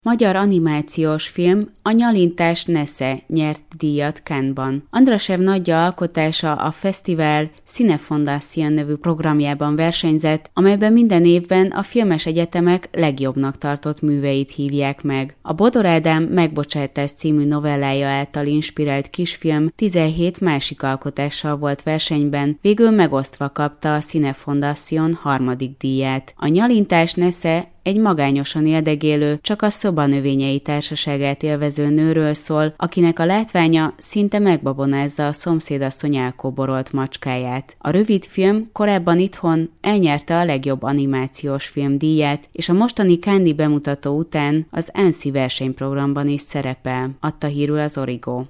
Magyar animációs film, a Nyalintás Nesze nyert díjat Cannes-ban. Andrasev Nadja alkotása a fesztivál Cinefondación nevű programjában versenyzett, amelyben minden évben a filmes egyetemek legjobbnak tartott műveit hívják meg. A Bodor Ádám Megbocsátás című novellája által inspirált kisfilm 17 másik alkotással volt versenyben, végül megosztva kapta a Cinefondación harmadik díját. A Nyalintás Nesze egy magányosan éldegélő, csak a szobanövényei társaságát élvező nőről szól, akinek a látványa szinte megbabonázza a szomszédasszony elkóborolt macskáját. A rövidfilm korábban itthon elnyerte a legjobb animációs film díját, és a mostani Cannes-i bemutató után az Annecy versenyprogramban is szerepel, adta hírül az Origo.